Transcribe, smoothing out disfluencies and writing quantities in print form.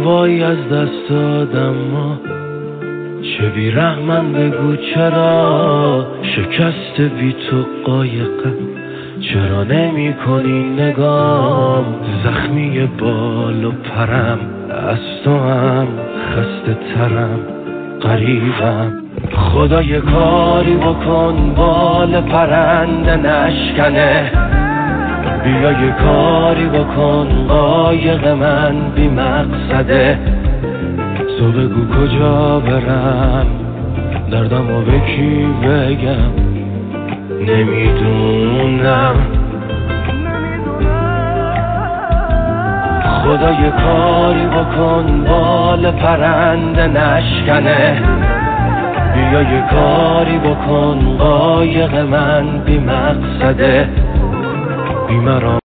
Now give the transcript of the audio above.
وای از دست دادم ما چه بیرحمم بگو چرا شکست بی تو قایقم چرا نمی کنی نگام زخمی بال و پرم از تو هم خسته ترم غریبم خدا یه کاری بکن بال پرنده نشکنه بیا یه کاری بکن قایق من بی مقصده تو بگو کجا برم دردمو به کی بگم نمیدونم خدا یه کاری بکن بال پرنده نشکنه بیا یه کاری بکن قایق من بی مقصده بی مرام